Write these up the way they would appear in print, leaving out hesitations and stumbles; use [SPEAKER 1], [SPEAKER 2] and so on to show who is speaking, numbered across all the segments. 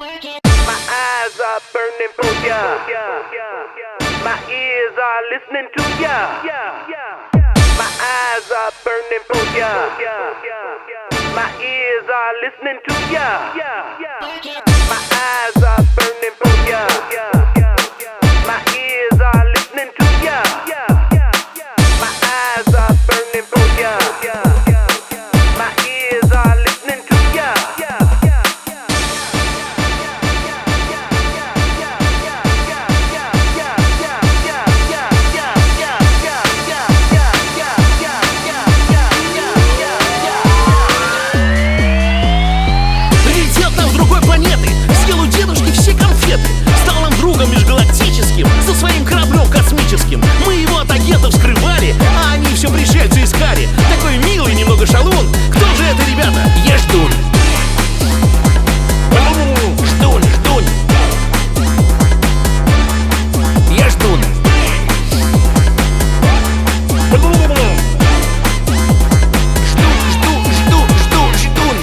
[SPEAKER 1] My eyes are burning for ya. My ears are listening to ya. My eyes are burning for ya. My ears are listening to ya. My eyes are burning for ya. My ears are listening to ya. My eyes are burning for ya. My ears are listening to ya.
[SPEAKER 2] Прилетел там с другой планеты, съел у дедушки все конфеты. Стал нам другом межгалактическим, со своим кораблем космическим. Мы его от агентов скрывали, а они все пришельцы искали. Такой милый, немного шалун. Кто же это, ребята? Я Ждун. Ждун, Ждун. Я Ждун. Ждун.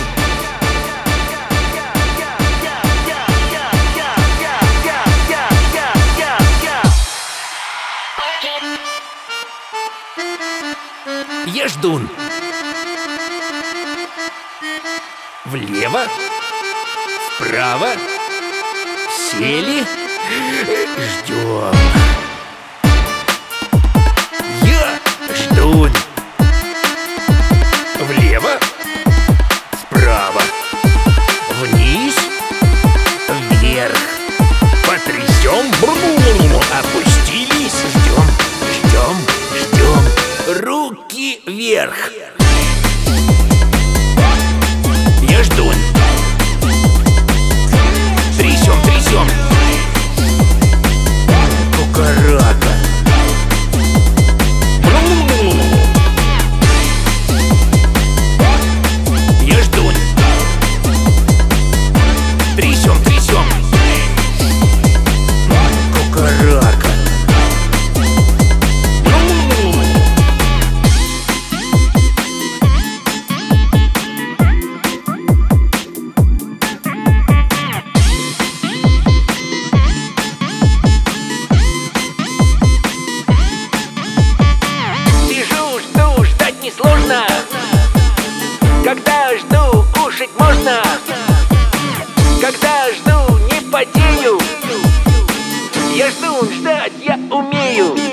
[SPEAKER 2] Я Ждун. Влево, вправо, сели, ждем. Я Ждун. Влево, вправо, вниз, вверх. Потрясем, опустились, ждем. Руки вверх. Я Ждун. Трясем. Кукарака. Я Ждун. Трясем. Кукарака. Сижу, жду, ждать несложно. Когда жду, кушать можно. Когда жду, не потею. Я Ждун, ждать я умею.